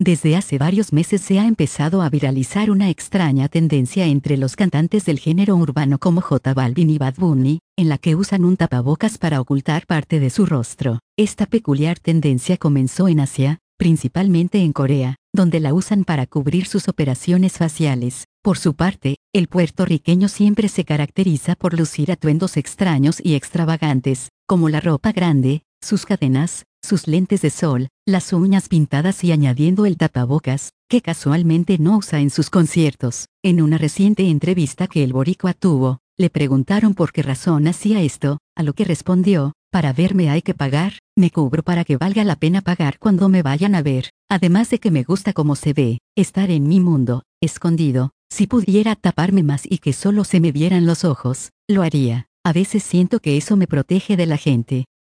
Desde hace varios meses se ha empezado a viralizar una extraña tendencia entre los cantantes del género urbano como J Balvin y Bad Bunny, en la que usan un tapabocas para ocultar parte de su rostro. Esta peculiar tendencia comenzó en Asia, principalmente en Corea, donde la usan para cubrir sus operaciones faciales. Por su parte, el puertorriqueño siempre se caracteriza por lucir atuendos extraños y extravagantes, como la ropa grande, sus cadenas, sus lentes de sol, las uñas pintadas y añadiendo el tapabocas, que casualmente no usa en sus conciertos. En una reciente entrevista que el boricua tuvo, le preguntaron por qué razón hacía esto, a lo que respondió: para verme hay que pagar, me cubro para que valga la pena pagar cuando me vayan a ver, además de que me gusta cómo se ve, estar en mi mundo, escondido. Si pudiera taparme más y que solo se me vieran los ojos, lo haría. A veces siento que eso me protege de la gente.